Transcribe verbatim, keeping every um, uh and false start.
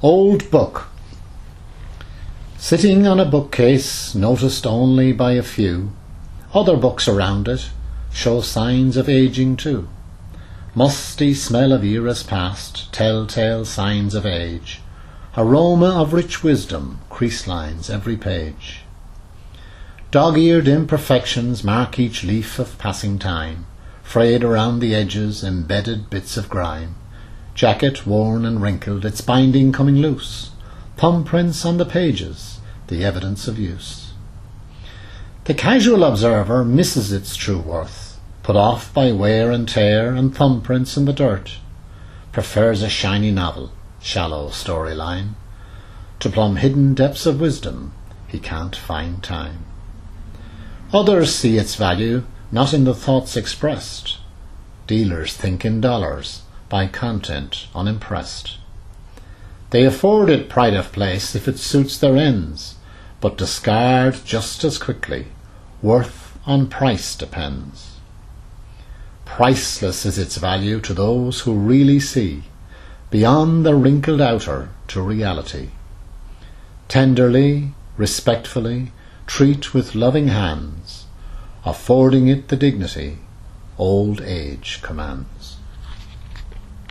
Old book. Sitting on a bookcase, noticed only by a few, other books around it show signs of aging too. Musty smell of eras past, telltale signs of age. Aroma of rich wisdom, crease lines every page. Dog-eared imperfections mark each leaf of passing time, frayed around the edges, embedded bits of grime. Jacket worn and wrinkled, its binding coming loose. Thumbprints on the pages, the evidence of use. The casual observer misses its true worth, put off by wear and tear and thumbprints in the dirt. Prefers a shiny novel, shallow storyline. To plumb hidden depths of wisdom, he can't find time. Others see its value not in the thoughts expressed. Dealers think in dollars, by content unimpressed. They afford it pride of place if it suits their ends, but discard just as quickly. Worth on price depends. Priceless is its value to those who really see, beyond the wrinkled outer to reality. Tenderly, respectfully, treat with loving hands, affording it the dignity old age commands.